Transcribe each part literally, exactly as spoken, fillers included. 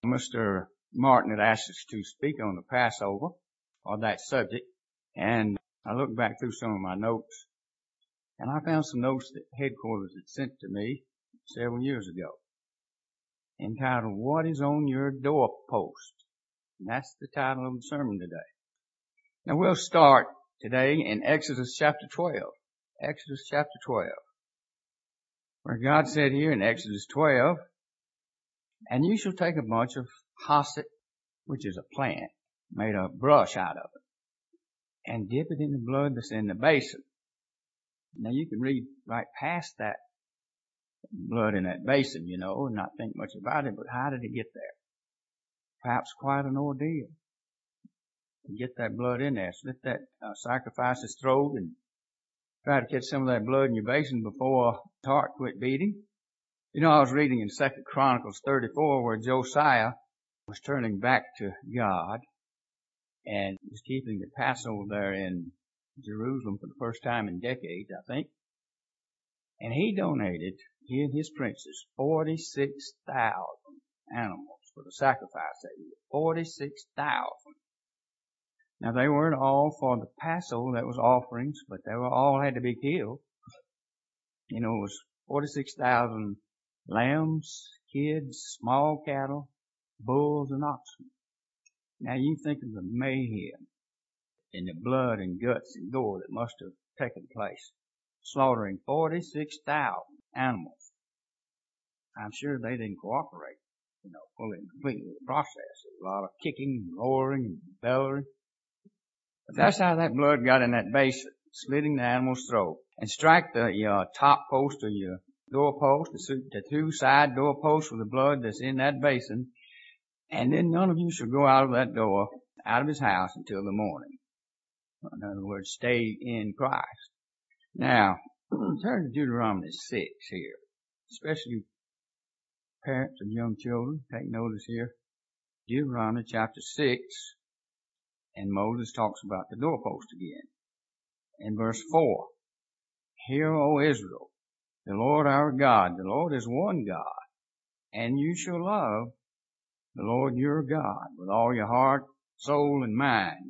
Mister Martin had asked us to speak on the Passover, or that subject, and I looked back through some of my notes, and I found some notes that headquarters had sent to me several years ago, entitled, "What is on Your Doorpost?" And that's the title of the sermon today. Now we'll start today in Exodus chapter twelve. Exodus chapter twelve. Where God said here in Exodus twelve, "And you shall take a bunch of hyssop," which is a plant, made a brush out of it, and dip it in the blood that's in the basin. Now you can read right past that blood in that basin, you know, and not think much about it, but how did it get there? Perhaps quite an ordeal to get that blood in there. Slit that uh, sacrifice's throat and try to catch some of that blood in your basin before his heart quit beating. You know, I was reading in Second Chronicles thirty-four where Josiah was turning back to God and was keeping the Passover there in Jerusalem for the first time in decades, I think. And he donated, he and his princes, forty-six thousand animals for the sacrifice that year. forty-six thousand. Now they weren't all for the Passover, that was offerings, but they were all had to be killed. You know, it was forty-six thousand lambs, kids, small cattle, bulls, and oxen. Now you think of the mayhem and the blood and guts and gore that must have taken place, slaughtering forty-six thousand animals. I'm sure they didn't cooperate, you know, fully and completely with the process. There was a lot of kicking and roaring and bellowing. But that's how that blood got in that basin, slitting the animal's throat. And strike the uh, top post of your doorpost, the, the two side doorposts with the blood that's in that basin. And then none of you shall go out of that door, out of his house until the morning. In other words, stay in Christ. Now, turn to Deuteronomy six here. Especially parents of young children, take notice here. Deuteronomy chapter six. And Moses talks about the doorpost again. In verse four, "Hear, O Israel, the Lord our God, the Lord is one God, and you shall love the Lord your God with all your heart, soul, and mind."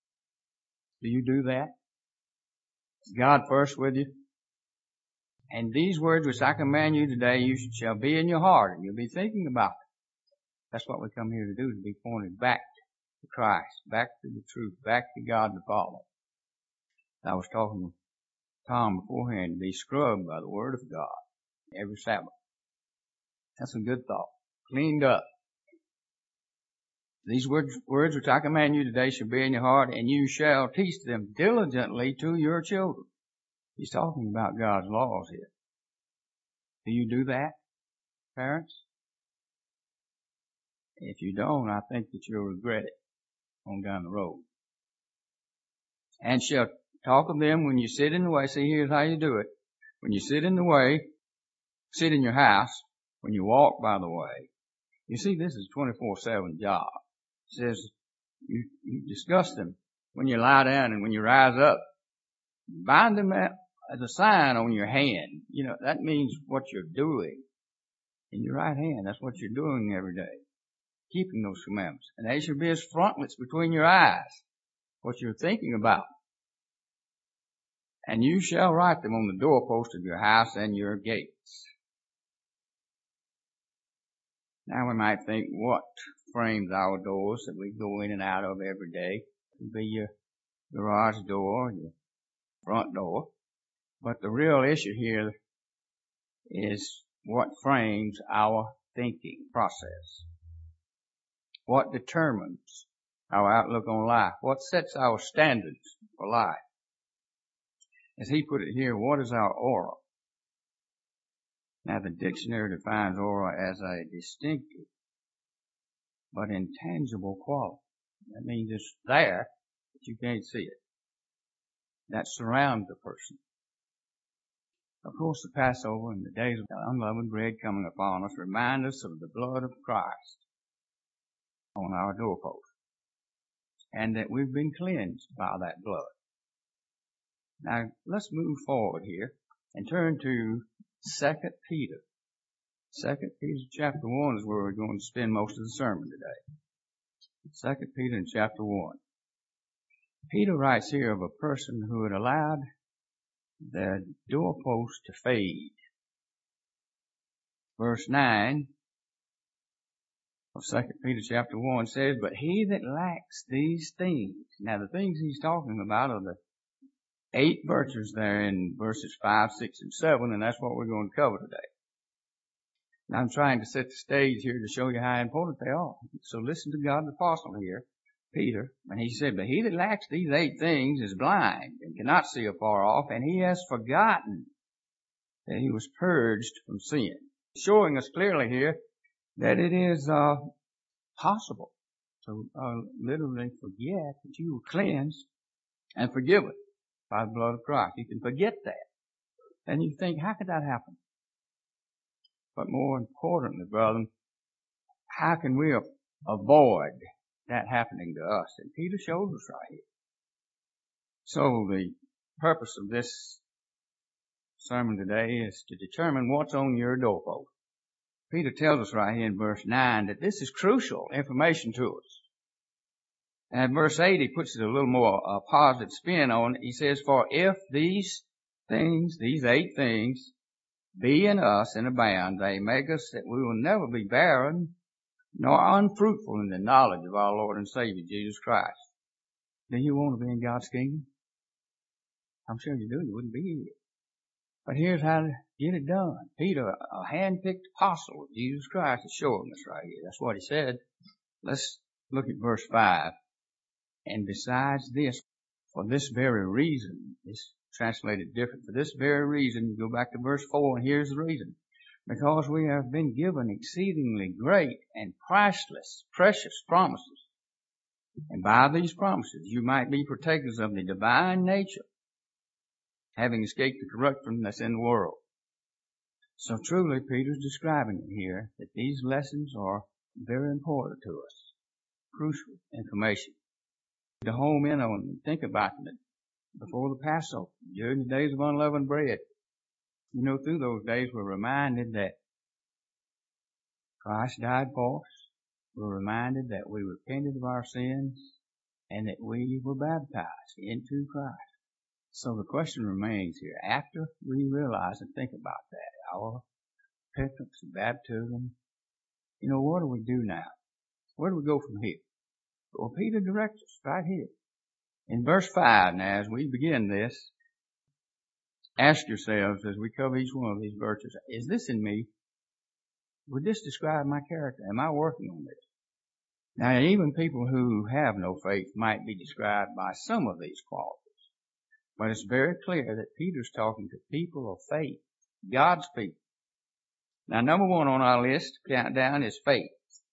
Do you do that? Is God first with you? "And these words which I command you today, you shall be in your heart," and you'll be thinking about it. That's what we come here to do, to be pointed back to Christ, back to the truth, back to God the Father. I was talking with Tom beforehand, to be scrubbed by the Word of God every Sabbath. That's a good thought. Cleaned up. "These words, words which I command you today shall be in your heart, and you shall teach them diligently to your children." He's talking about God's laws here. Do you do that, parents? If you don't, I think that you'll regret it on down the road. "And shall talk of them when you sit in the way." See, here's how you do it. When you sit in the way, sit in your house, when you walk by the way. You see, this is a twenty-four seven job. It says you, you discuss them when you lie down and when you rise up. Bind them as a sign on your hand. You know, that means what you're doing in your right hand. That's what you're doing every day. Keeping those commandments. "And they shall be as frontlets between your eyes." What you're thinking about. "And you shall write them on the doorpost of your house and your gates." Now we might think, what frames our doors that we go in and out of every day? It could be your garage door, your front door. But the real issue here is what frames our thinking process. What determines our outlook on life? What sets our standards for life? As he put it here, what is our aura? Now the dictionary defines aura as a distinctive but intangible quality. That means it's there, but you can't see it. That surrounds the person. Of course, the Passover and the days of unleavened bread coming upon us remind us of the blood of Christ on our doorpost, and that we've been cleansed by that blood. Now, let's move forward here and turn to Second Peter. Second Peter chapter one is where we're going to spend most of the sermon today. Second Peter in chapter one. Peter writes here of a person who had allowed the doorpost to fade. Verse nine of Second Peter chapter one says, but he that lacks these things. Now the things he's talking about are the eight virtues there in verses five, six, and seven, and that's what we're going to cover today. Now I'm trying to set the stage here to show you how important they are. So listen to God's apostle here, Peter, and he said, but he that lacks these eight things is blind and cannot see afar off, and he has forgotten that he was purged from sin. Showing us clearly here that it is uh, possible to uh, literally forget that you were cleansed and forgiven by the blood of Christ. You can forget that. And you think, how could that happen? But more importantly, brother, how can we avoid that happening to us? And Peter shows us right here. So the purpose of this sermon today is to determine what's on your doorpost. Peter tells us right here in verse nine that this is crucial information to us. And in verse eight, he puts it a little more uh, positive spin on it. He says, for if these things, these eight things, be in us and abound, they make us that we will never be barren nor unfruitful in the knowledge of our Lord and Savior, Jesus Christ. Do you want to be in God's kingdom? I'm sure you do. You wouldn't be here. But here's how to get it done. Peter, a hand-picked apostle of Jesus Christ, is showing us right here. That's what he said. Let's look at verse five. And besides this, for this very reason, it's translated different. For this very reason, you go back to verse four, and here's the reason. Because we have been given exceedingly great and priceless, precious promises. And by these promises, you might be partakers of the divine nature, having escaped the corruption that's in the world. So truly, Peter's describing it here, that these lessons are very important to us. Crucial information. To home in on and think about them before the Passover, during the days of unleavened bread. You know, through those days we're reminded that Christ died for us. We're reminded that we repented of our sins and that we were baptized into Christ. So the question remains here, after we realize and think about that, our repentance and baptism, you know, what do we do now? Where do we go from here? Well, Peter directs us right here. In verse five, now, as we begin this, ask yourselves as we cover each one of these virtues, is this in me? Would this describe my character? Am I working on this? Now, even people who have no faith might be described by some of these qualities. But it's very clear that Peter's talking to people of faith, God's people. Now, number one on our list, countdown, is faith.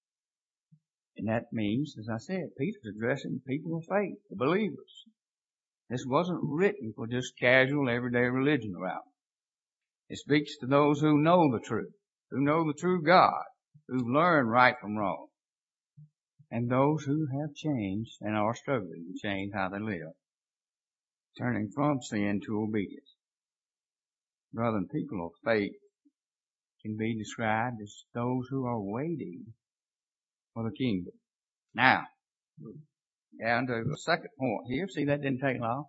And that means, as I said, Peter's addressing people of faith, the believers. This wasn't written for just casual, everyday religion around. It speaks to those who know the truth, who know the true God, who've learned right from wrong, and those who have changed and are struggling to change how they live, turning from sin to obedience. Brethren, people of faith can be described as those who are waiting for the kingdom. Now, down to the second point here. See, that didn't take long.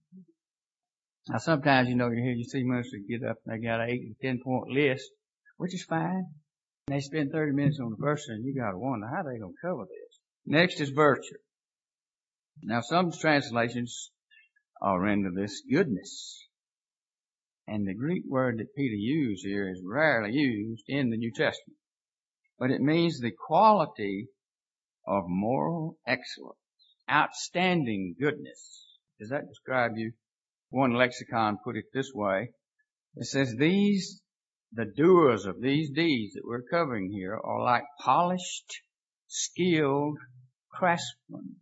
Now, sometimes, you know, you hear you see ministers get up and they got an eight and ten point list, which is fine. And they spend thirty minutes on the verse, and you got to wonder how they going to cover this. Next is virtue. Now, some translations are render this goodness. And the Greek word that Peter used here is rarely used in the New Testament. But it means the quality of moral excellence, outstanding goodness. Does that describe you? One lexicon put it this way. It says these, the doers of these deeds that we're covering here are like polished, skilled craftsmen,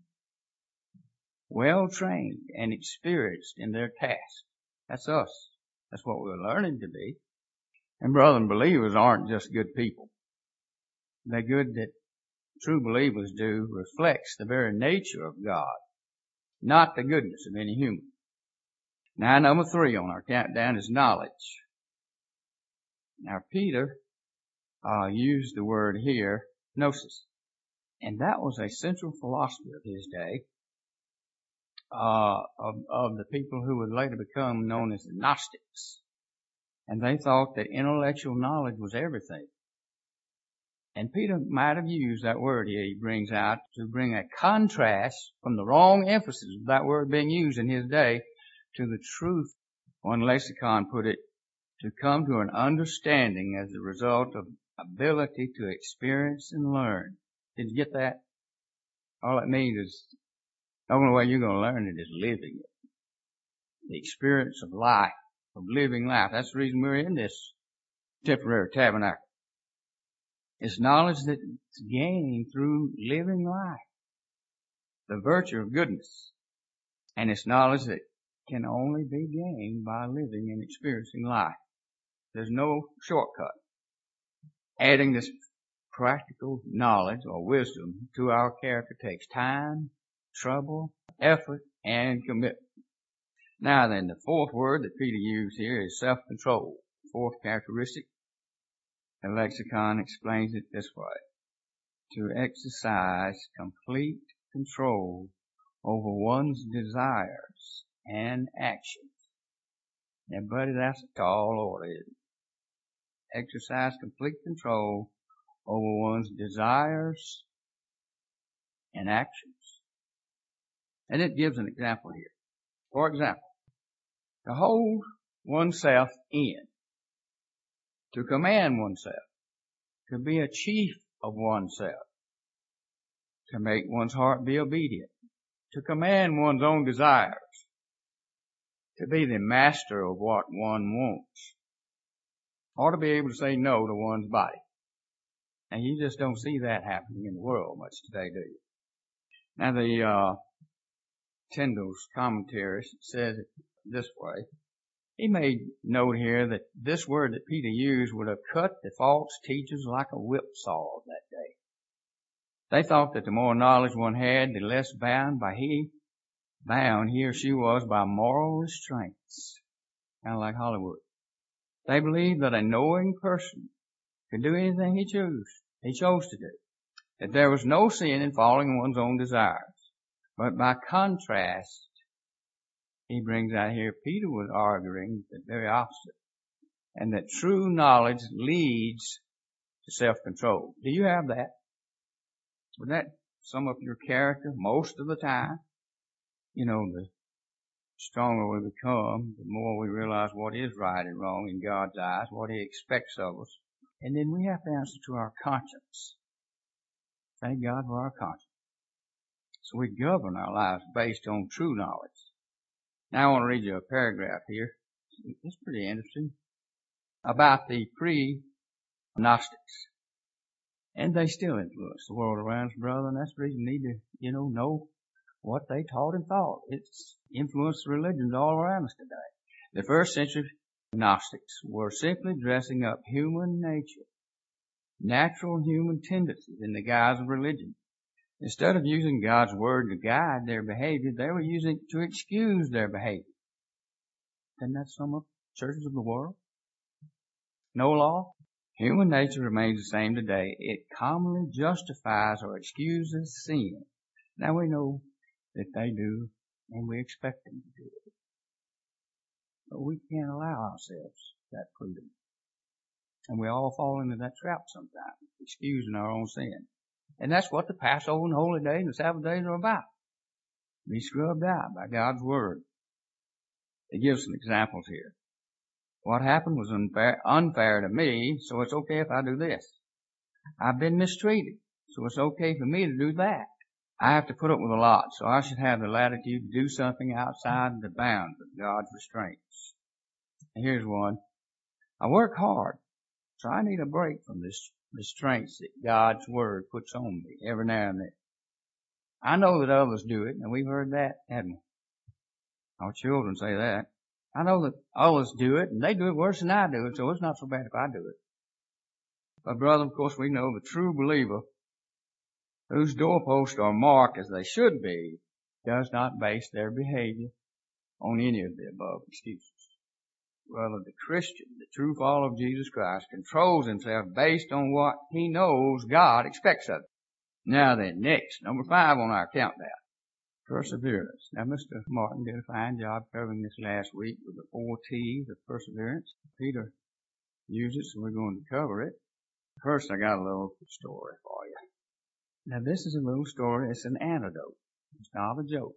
well trained and experienced in their task. That's us. That's what we're learning to be. And brethren, believers aren't just good people. The good that true believers do reflects the very nature of God, not the goodness of any human. Now, number three on our countdown is knowledge. Now, Peter uh, used the word here, gnosis. And that was a central philosophy of his day, uh, of, of the people who would later become known as the Gnostics. And they thought that intellectual knowledge was everything. And Peter might have used that word here he brings out to bring a contrast from the wrong emphasis of that word being used in his day to the truth. One lexicon put it, to come to an understanding as a result of ability to experience and learn. Did you get that? All it means is the only way you're going to learn it is living it. The experience of life, of living life. That's the reason we're in this temporary tabernacle. It's knowledge that's gained through living life. The virtue of goodness. And it's knowledge that can only be gained by living and experiencing life. There's no shortcut. Adding this practical knowledge or wisdom to our character takes time, trouble, effort, and commitment. Now then, the fourth word that Peter used here is self-control. Fourth characteristic. The lexicon explains it this way. To exercise complete control over one's desires and actions. Now, buddy, that's a tall order, isn't it? Exercise complete control over one's desires and actions. And it gives an example here. For example, to hold oneself in, to command oneself, to be a chief of oneself, to make one's heart be obedient, to command one's own desires, to be the master of what one wants, or to be able to say no to one's body. And you just don't see that happening in the world much today, do you? Now the, uh, Tyndall's commentary says it this way. He made note here that this word that Peter used would have cut the false teachers like a whipsaw of that day. They thought that the more knowledge one had, the less bound by he, bound he or she was by moral restraints. Kind of like Hollywood. They believed that a knowing person could do anything he chose, he chose to do. That there was no sin in following one's own desires. But by contrast, he brings out here, Peter was arguing the very opposite. And that true knowledge leads to self-control. Do you have that? Would that sum up your character most of the time? You know, the stronger we become, the more we realize what is right and wrong in God's eyes, what He expects of us. And then we have to answer to our conscience. Thank God for our conscience. So we govern our lives based on true knowledge. Now I want to read you a paragraph here. It's pretty interesting. About the pre-Gnostics. And they still influence the world around us, brother, and that's the reason we need to, you know, know what they taught and thought. It's influenced religions all around us today. The first century Gnostics were simply dressing up human nature, natural human tendencies in the guise of religion. Instead of using God's word to guide their behavior, they were using it to excuse their behavior. Doesn't that sum up churches of the world? No law? Human nature remains the same today. It commonly justifies or excuses sin. Now we know that they do, and we expect them to do it. But we can't allow ourselves that freedom. And we all fall into that trap sometimes, excusing our own sin. And that's what the Passover and Holy Days and the Sabbath days are about. Be scrubbed out by God's Word. It gives some examples here. What happened was unfair, unfair to me, so it's okay if I do this. I've been mistreated, so it's okay for me to do that. I have to put up with a lot, so I should have the latitude to do something outside the bounds of God's restraints. And here's one. I work hard, so I need a break from this restraints that God's Word puts on me every now and then. I know that others do it, and we've heard that, haven't we? Our children say that. I know that others do it, and they do it worse than I do it, so it's not so bad if I do it. But brother, of course, we know the true believer, whose doorposts are marked as they should be, does not base their behavior on any of the above excuses. Well, the Christian, the true follower of Jesus Christ, controls himself based on what he knows God expects of him. Now then, next, number five on our countdown, perseverance. Now, Mister Martin did a fine job covering this last week with the four T's of perseverance. Peter used it, so we're going to cover it. First, I got a little story for you. Now, this is a little story. It's an antidote. It's not a joke.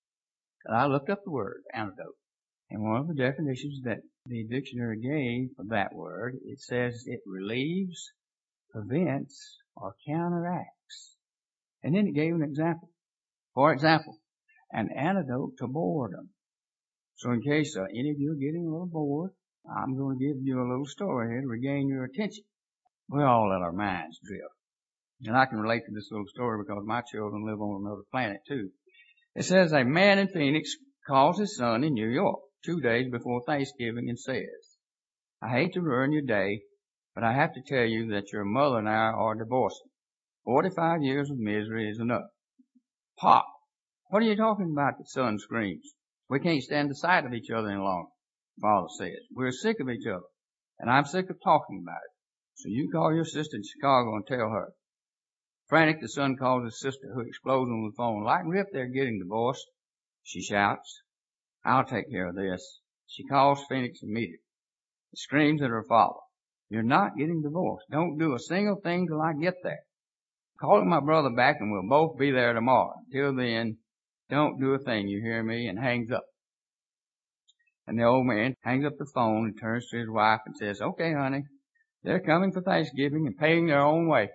I looked up the word antidote, and one of the definitions that the dictionary gave for that word, it says it relieves, prevents, or counteracts. And then it gave an example. For example, an antidote to boredom. So in case uh, any of you are getting a little bored, I'm going to give you a little story here to regain your attention. We all let our minds drift. And I can relate to this little story because my children live on another planet too. It says a man in Phoenix calls his son in New York two days before Thanksgiving and says, I hate to ruin your day, but I have to tell you that your mother and I are divorcing. Forty-five years of misery is enough. Pop, what are you talking about? The son screams. We can't stand the sight of each other any longer, Father says. We're sick of each other, and I'm sick of talking about it. So you call your sister in Chicago and tell her. Frantic, the son calls his sister, who explodes on the phone. Like rip, they're getting divorced. She shouts, I'll take care of this. She calls Phoenix immediately. She screams at her father. You're not getting divorced. Don't do a single thing till I get there. Calling my brother back and we'll both be there tomorrow. Till then, don't do a thing, you hear me, and hangs up. And the old man hangs up the phone and turns to his wife and says, okay, honey, they're coming for Thanksgiving and paying their own way.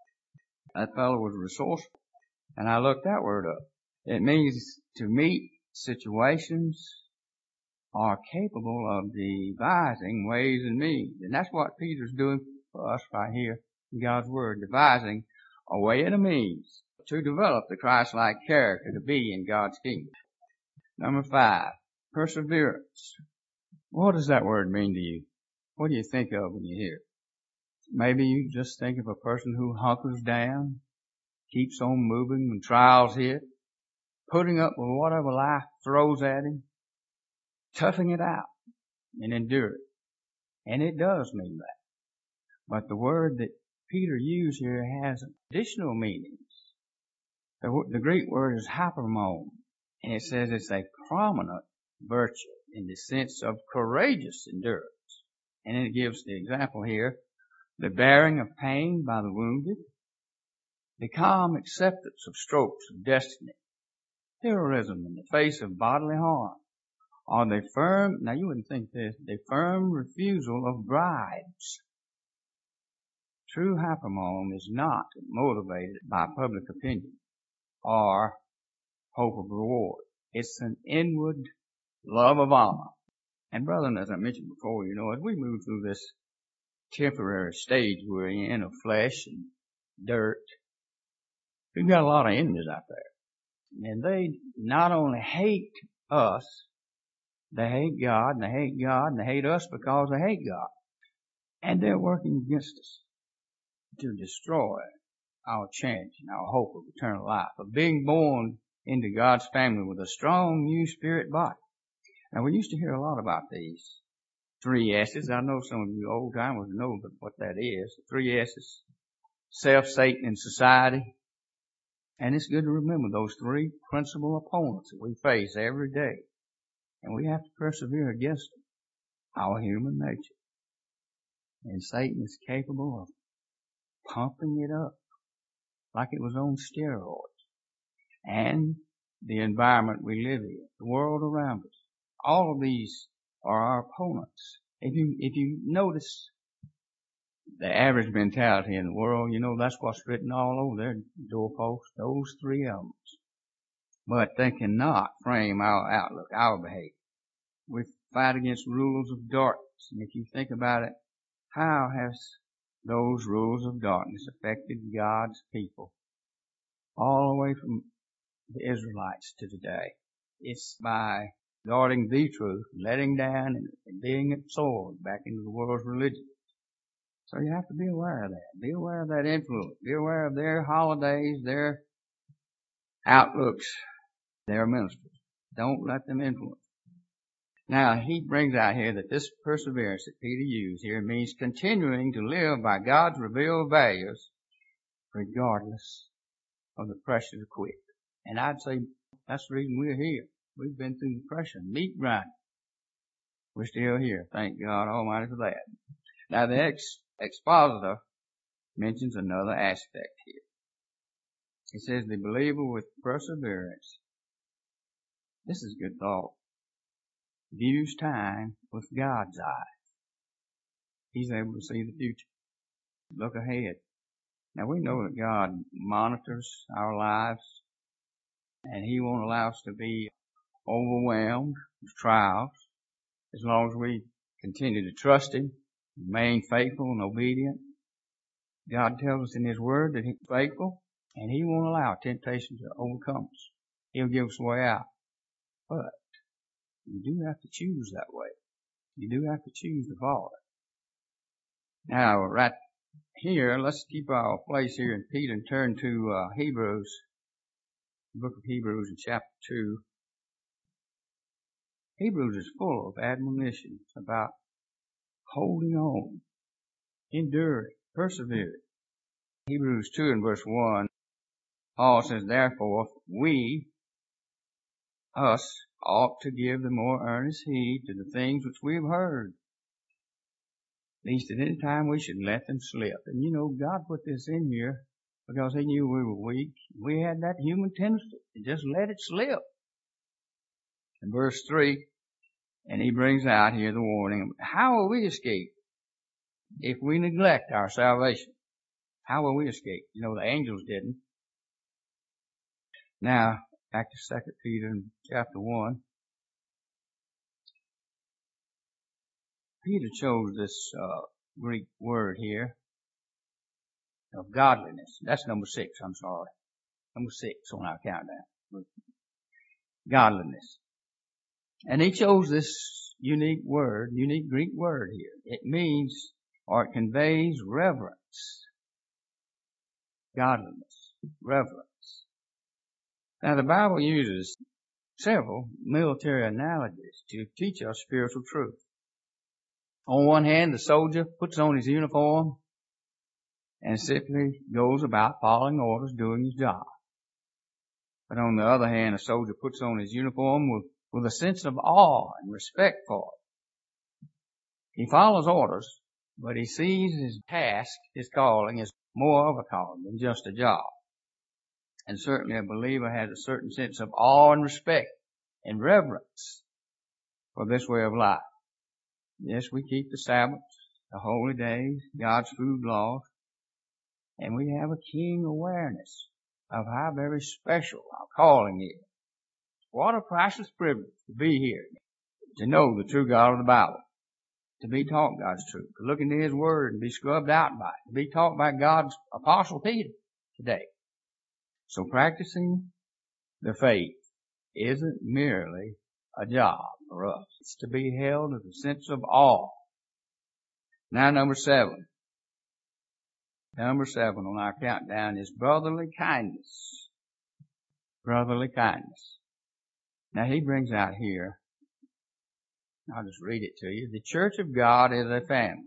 That fellow was resourceful, and I looked that word up. It means to meet situations are capable of devising ways and means. And that's what Peter's doing for us right here in God's Word, devising a way and a means to develop the Christ-like character to be in God's kingdom. Number five, perseverance. What does that word mean to you? What do you think of when you hear it? Maybe you just think of a person who hunkers down, keeps on moving when trials hit, putting up with whatever life throws at him, toughing it out and endure it. And it does mean that. But the word that Peter used here has additional meanings. The, the Greek word is hypermone, and it says it's a prominent virtue in the sense of courageous endurance. And it gives the example here, the bearing of pain by the wounded, the calm acceptance of strokes of destiny, heroism in the face of bodily harm, or the firm, now you wouldn't think this, the firm refusal of bribes. True hypermone is not motivated by public opinion or hope of reward. It's an inward love of honor. And brethren, as I mentioned before, you know, as we move through this temporary stage we're in of flesh and dirt, we've got a lot of enemies out there. And they not only hate us, they hate God, and they hate God, and they hate us because they hate God. And they're working against us to destroy our chance and our hope of eternal life, of being born into God's family with a strong new spirit body. Now, we used to hear a lot about these three S's. I know some of you old timers know what that is. The three S's: self, Satan, and society. And it's good to remember those three principal opponents that we face every day. And we have to persevere against them, our human nature. And Satan is capable of pumping it up like it was on steroids. And the environment we live in, the world around us, all of these are our opponents. If you, if you notice the average mentality in the world, you know that's what's written all over their doorposts, those three elements. But they cannot frame our outlook, our behavior. We fight against rulers of darkness. And if you think about it, how has those rulers of darkness affected God's people all the way from the Israelites to today? It's by guarding the truth, letting down and being absorbed back into the world's religion. So you have to be aware of that. Be aware of that influence. Be aware of their holidays, their outlooks, their ministers. Don't let them influence. Now, he brings out here that this perseverance that Peter used here means continuing to live by God's revealed values regardless of the pressure to quit. And I'd say that's the reason we're here. We've been through the pressure, meat grinding. We're still here. Thank God Almighty for that. Now, the ex- expositor mentions another aspect here. He says the believer with perseverance, this is good thought, views time with God's eyes. He's able to see the future, look ahead. Now we know that God monitors our lives, and He won't allow us to be overwhelmed with trials as long as we continue to trust Him, remain faithful and obedient. God tells us in His Word that He's faithful, and He won't allow temptation to overcome us. He'll give us a way out. But you do have to choose that way. You do have to choose to follow it. Now, right here, let's keep our place here in Peter and turn to uh, Hebrews, the book of Hebrews in chapter two. Hebrews is full of admonitions about holding on, enduring, persevering. Hebrews two and verse one, Paul says, therefore, we, us, ought to give the more earnest heed to the things which we have heard, least at any time we should let them slip. And you know, God put this in here because He knew we were weak. We had that human tendency to just let it slip. In verse three, and he brings out here the warning, how will we escape if we neglect our salvation? How will we escape? You know, the angels didn't. Now, back to Second Peter chapter one. Peter chose this uh, Greek word here of godliness. That's number six, I'm sorry. Number six on our countdown. Godliness. And he chose this unique word, unique Greek word here. It means, or it conveys reverence. Godliness. Reverence. Now the Bible uses several military analogies to teach us spiritual truth. On one hand, the soldier puts on his uniform and simply goes about following orders, doing his job. But on the other hand, a soldier puts on his uniform with, with a sense of awe and respect for it. He follows orders, but he sees his task, his calling, as more of a calling than just a job. And certainly a believer has a certain sense of awe and respect and reverence for this way of life. Yes, we keep the Sabbath, the holy days, God's food laws, and we have a keen awareness of how very special our calling is. What a priceless privilege to be here, to know the true God of the Bible, to be taught God's truth, to look into His Word and be scrubbed out by it, to be taught by God's Apostle Peter today. So practicing the faith isn't merely a job for us. It's to be held with a sense of awe. Now number seven. Number seven on our countdown is brotherly kindness. Brotherly kindness. Now he brings out here, I'll just read it to you. The church of God is a family.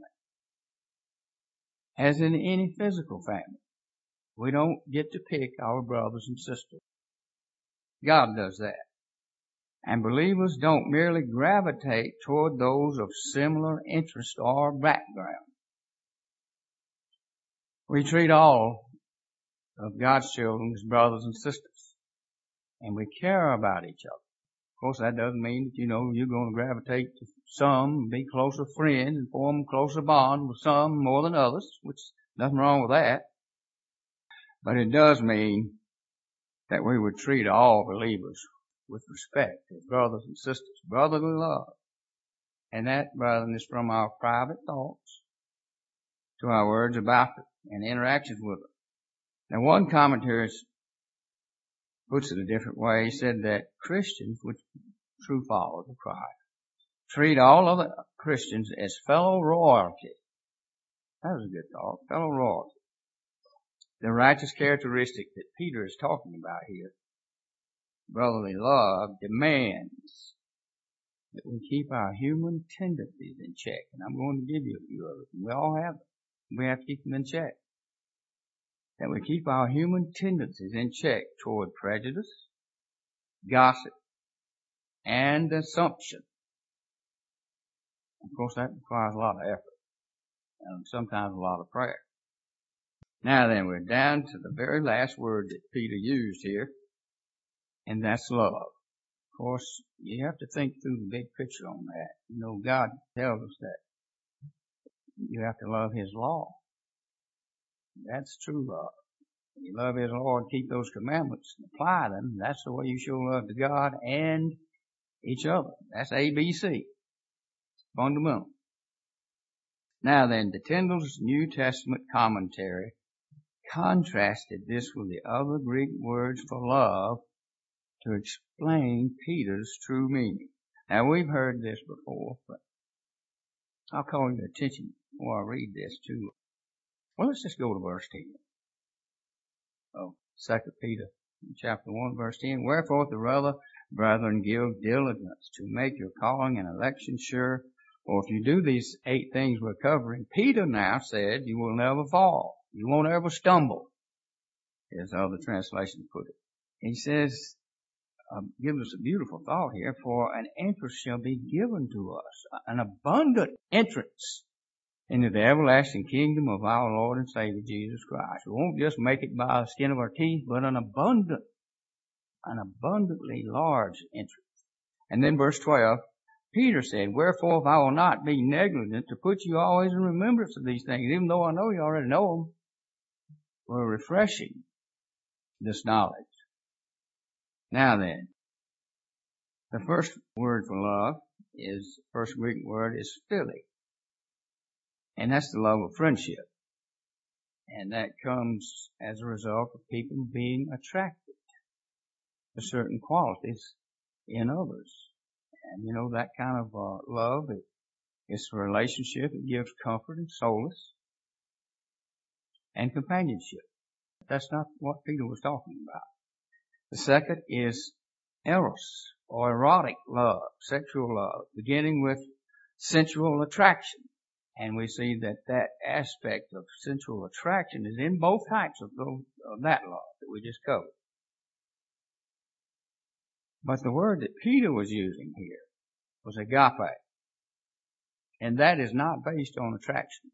As in any physical family. We don't get to pick our brothers and sisters. God does that. And believers don't merely gravitate toward those of similar interest or background. We treat all of God's children as brothers and sisters. And we care about each other. Of course, that doesn't mean that, you know, you're going to gravitate to some, be closer friends, and form closer bond with some more than others, which nothing wrong with that. But it does mean that we would treat all believers with respect as brothers and sisters, brotherly love. And that, brethren, is from our private thoughts to our words about it and interactions with it. Now, one commentator puts it a different way. He said that Christians, which true followers of Christ, treat all other Christians as fellow royalty. That was a good thought, fellow royalty. The righteous characteristic that Peter is talking about here, brotherly love, demands that we keep our human tendencies in check. And I'm going to give you a few of them. We all have them. We have to keep them in check. That we keep our human tendencies in check toward prejudice, gossip, and assumption. Of course, that requires a lot of effort and sometimes a lot of prayer. Now then, we're down to the very last word that Peter used here, and that's love. Of course, you have to think through the big picture on that. You know, God tells us that you have to love His law. That's true love. When you love His law and keep those commandments and apply them, that's the way you show love to God and each other. That's A B C. Fundamental. Now then, the Tyndale's New Testament commentary contrasted this with the other Greek words for love to explain Peter's true meaning. Now, we've heard this before, but I'll call your attention before I read this too. Well, let's just go to verse ten. Oh, Second Peter chapter one, verse ten. Wherefore the rather, brethren, give diligence to make your calling and election sure. For if you do these eight things we're covering, Peter now said, you will never fall. You won't ever stumble, as other translations put it. He says, uh, gives us a beautiful thought here, for an entrance shall be given to us, an abundant entrance into the everlasting kingdom of our Lord and Savior Jesus Christ. We won't just make it by the skin of our teeth, but an abundant, an abundantly large entrance. And then verse twelve, Peter said, wherefore if I will not be negligent to put you always in remembrance of these things, even though I know you already know them, we're refreshing this knowledge. Now then, the first word for love is, the first Greek word is philly. And that's the love of friendship. And that comes as a result of people being attracted to certain qualities in others. And you know, that kind of uh, love, it, it's a relationship. It gives comfort and solace and companionship. That's not what Peter was talking about. The second is eros, or erotic love, sexual love, beginning with sensual attraction. And we see that that aspect of sensual attraction is in both types of, those, of that love that we just covered. But the word that Peter was using here was agape. And that is not based on attraction.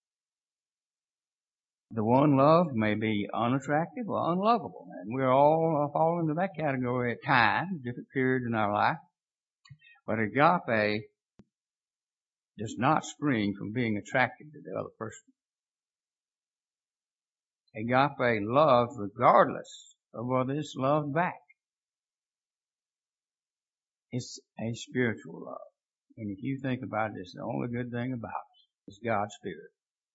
The one love may be unattractive or unlovable. And we're all fall into that category at times, different periods in our life. But agape does not spring from being attracted to the other person. Agape loves regardless of whether it's loved back. It's a spiritual love. And if you think about it, it's the only good thing about it is God's Spirit.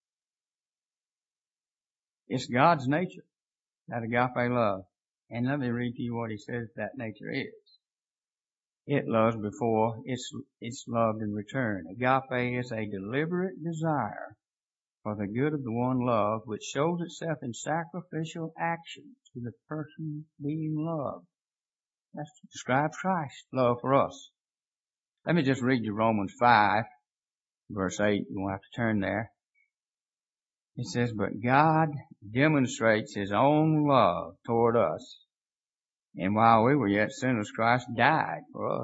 It's God's nature, that agape love. And let me read to you what he says that nature is. It loves before it's, it's loved in return. Agape is a deliberate desire for the good of the one loved, which shows itself in sacrificial action to the person being loved. That describes Christ's love for us. Let me just read you Romans five, verse eight. You won't have to turn there. It says, but God demonstrates His own love toward us. And while we were yet sinners, Christ died for us.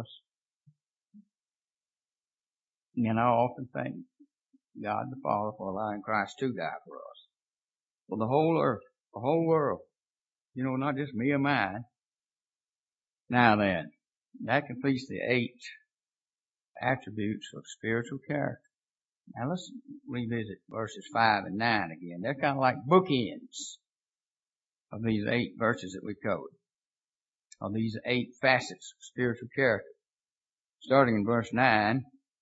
And I often thank God the Father for allowing Christ to die for us. For the whole earth, the whole world. You know, not just me or mine. Now then, that completes the eight attributes of spiritual character. Now let's revisit verses five and nine again. They're kind of like bookends of these eight verses that we covered, of these eight facets of spiritual character. Starting in verse nine,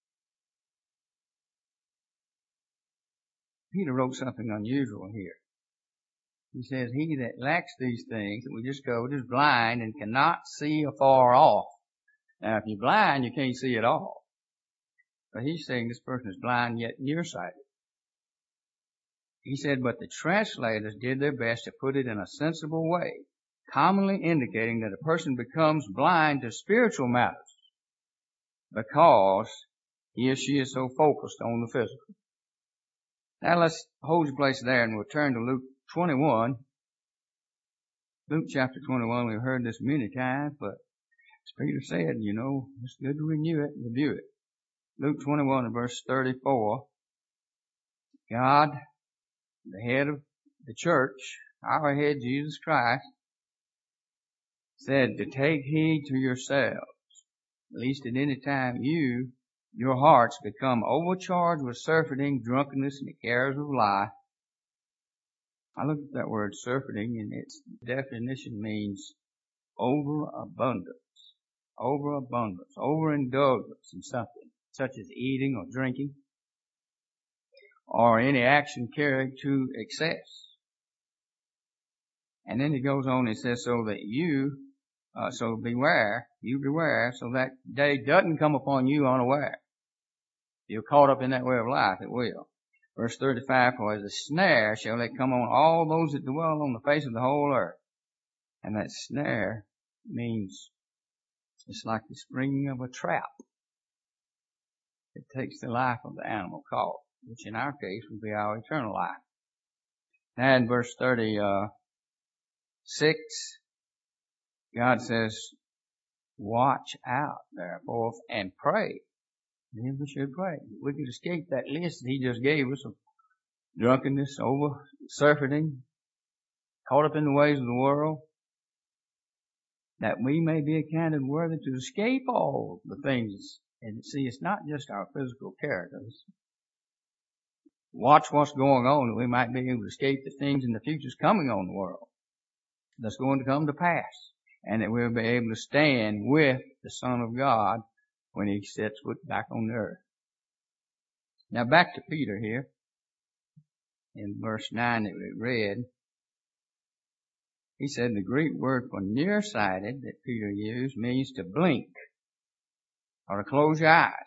Peter wrote something unusual here. He says, he that lacks these things that we just covered is blind and cannot see afar off. Now if you're blind, you can't see at all. But he's saying this person is blind yet nearsighted. He said, but the translators did their best to put it in a sensible way, commonly indicating that a person becomes blind to spiritual matters, because he or she is so focused on the physical. Now let's hold your place there and we'll turn to Luke twenty-one. Luke chapter twenty-one, we've heard this many times, but as Peter said, you know, it's good to renew it and review it. Luke twenty-one and verse thirty-four. God, the head of the church, our head Jesus Christ, said to take heed to yourselves, lest at any time you, your hearts become overcharged with surfeiting, drunkenness, and the cares of life. I looked at that word surfeiting, and its definition means overabundance, overabundance, overindulgence in something, such as eating or drinking, or any action carried to excess. And then he goes on and says, so that you, uh, so beware, you beware, so that day doesn't come upon you unaware. You're caught up in that way of life, it will. Verse thirty-five, for as a snare shall it come on all those that dwell on the face of the whole earth. And that snare means it's like the springing of a trap. It takes the life of the animal caught, which in our case would be our eternal life. Now in verse thirty-six, God says, watch out, therefore, and pray. Then we should pray. We could escape that list that he just gave us of drunkenness, over surfeiting, caught up in the ways of the world, that we may be accounted worthy to escape all the things. And see, it's not just our physical characters. Watch what's going on, that we might be able to escape the things in the future's coming on the world that's going to come to pass, and that we'll be able to stand with the Son of God when he sets foot back on the earth. Now back to Peter here. In verse nine that we read, he said the Greek word for nearsighted that Peter used means to blink or to close your eyes.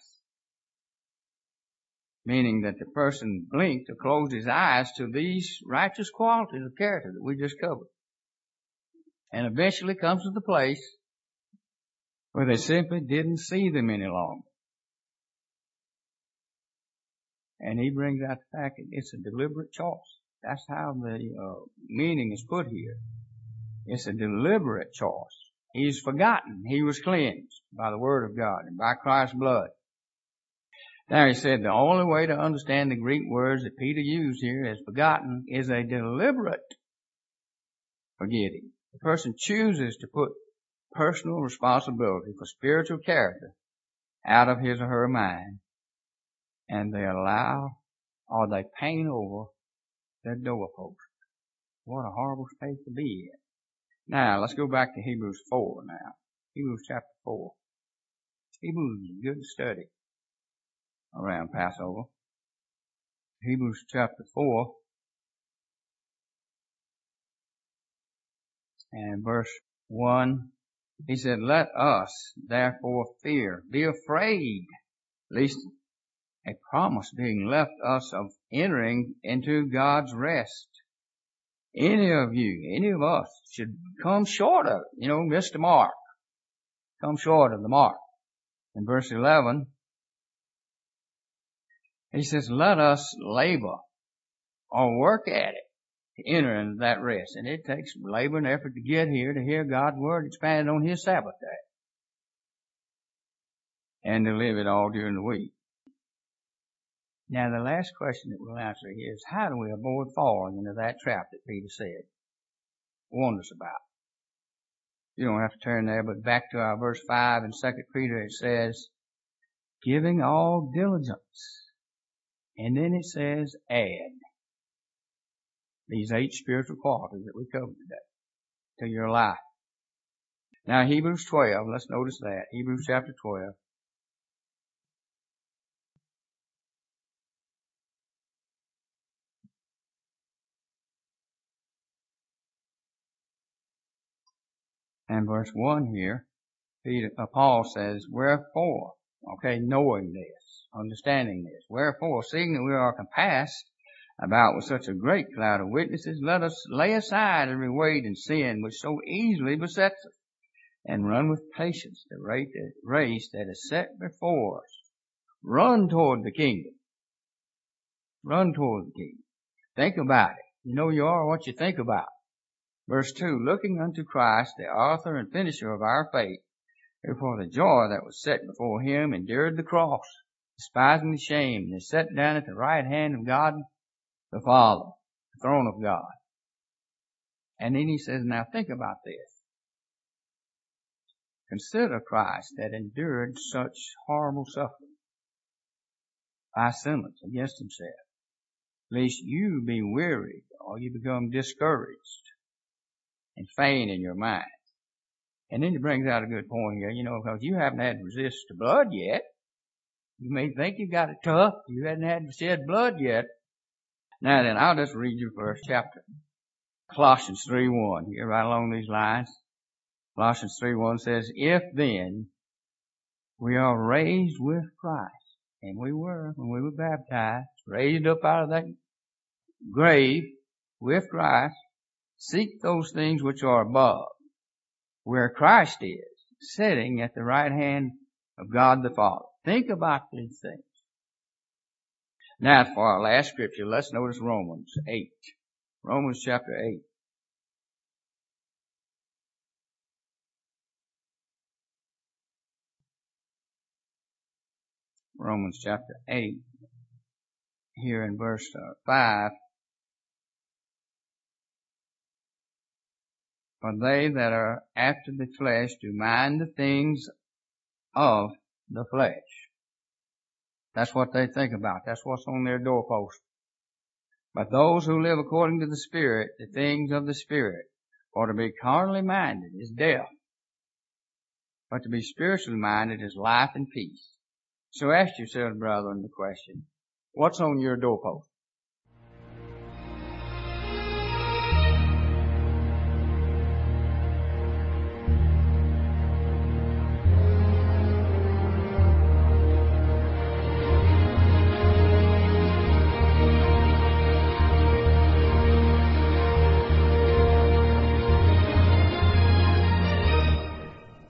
Meaning that the person blinked or closed his eyes to these righteous qualities of character that we just covered. And eventually comes to the place where they simply didn't see them any longer. And he brings out the fact that it's a deliberate choice. That's how the uh, meaning is put here. It's a deliberate choice. He's forgotten. He was cleansed by the Word of God and by Christ's blood. Now he said the only way to understand the Greek words that Peter used here as forgotten is a deliberate forgetting. The person chooses to put personal responsibility for spiritual character out of his or her mind, and they allow or they paint over their doorpost. What a horrible state to be in. Now, let's go back to Hebrews four now. Hebrews chapter four. Hebrews is a good study around Passover. Hebrews chapter four and verse one. He said, let us therefore fear, be afraid, lest a promise being left us of entering into God's rest. Any of you, any of us should come short of it. You know, miss the mark. Come short of the mark. In verse eleven, he says, let us labor or work at it to enter into that rest. And it takes labor and effort to get here, to hear God's word expanded on his Sabbath day. And to live it all during the week. Now the last question that we'll answer here is, how do we avoid falling into that trap that Peter said, warned us about? You don't have to turn there, but back to our verse five in Second Peter, it says, giving all diligence. And then it says, add these eight spiritual qualities that we covered today to your life. Now Hebrews twelve, let's notice that. Hebrews chapter twelve. And verse one here, Peter, uh, Paul says, wherefore, okay, knowing this, understanding this, wherefore, seeing that we are compassed about with such a great cloud of witnesses, let us lay aside every weight and sin which so easily besets us, and run with patience the race that is set before us. Run toward the kingdom. Run toward the kingdom. Think about it. You know you are what you think about. Verse two, looking unto Christ, the author and finisher of our faith, who for the joy that was set before him endured the cross, despising the shame, and is set down at the right hand of God the Father, the throne of God. And then he says, now think about this. Consider Christ that endured such horrible suffering by sinless against himself, lest you be wearied or you become discouraged and faint in your mind. And then he brings out a good point here, you know, because you haven't had to resist the blood yet. You may think you got it tough. You hadn't had to shed blood yet. Now then, I'll just read you first chapter. Colossians three one, here right along these lines. Colossians three one says, if then we are raised with Christ, and we were when we were baptized, raised up out of that grave with Christ, seek those things which are above, where Christ is, sitting at the right hand of God the Father. Think about these things. Now for our last scripture, let's notice Romans eight. Romans chapter eight. Romans chapter eight, here in verse uh, five. For they that are after the flesh do mind the things of the flesh. That's what they think about. That's what's on their doorpost. But those who live according to the Spirit, the things of the Spirit, for to be carnally minded is death, but to be spiritually minded is life and peace. So ask yourself, brethren, the question, what's on your doorpost?